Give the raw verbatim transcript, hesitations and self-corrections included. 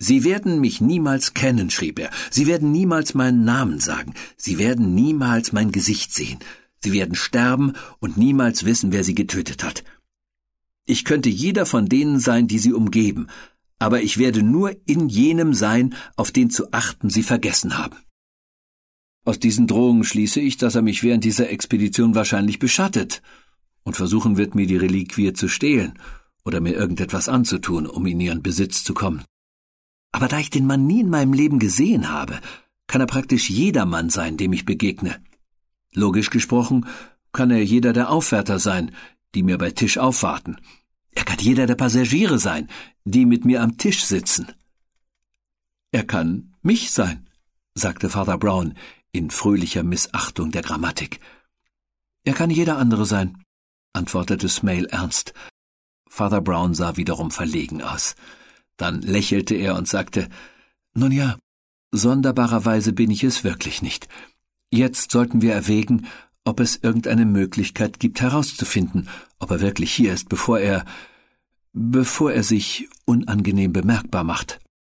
»Sie werden mich niemals kennen«, schrieb er. »Sie werden niemals meinen Namen sagen. Sie werden niemals mein Gesicht sehen. Sie werden sterben und niemals wissen, wer sie getötet hat. Ich könnte jeder von denen sein, die sie umgeben, aber ich werde nur in jenem sein, auf den zu achten sie vergessen haben.« Aus diesen Drohungen schließe ich, dass er mich während dieser Expedition wahrscheinlich beschattet und versuchen wird, mir die Reliquie zu stehlen oder mir irgendetwas anzutun, um in ihren Besitz zu kommen. Aber da ich den Mann nie in meinem Leben gesehen habe, kann er praktisch jedermann sein, dem ich begegne. Logisch gesprochen kann er jeder der Aufwärter sein, die mir bei Tisch aufwarten. Er kann jeder der Passagiere sein, die mit mir am Tisch sitzen. Er kann mich sein, sagte Father Brown in fröhlicher Missachtung der Grammatik. Er kann jeder andere sein, antwortete Smail ernst. Father Brown sah wiederum verlegen aus. Dann lächelte er und sagte, »Nun ja, sonderbarerweise bin ich es wirklich nicht. Jetzt sollten wir erwägen, ob es irgendeine Möglichkeit gibt, herauszufinden, ob er wirklich hier ist, bevor er, bevor er sich unangenehm bemerkbar macht.«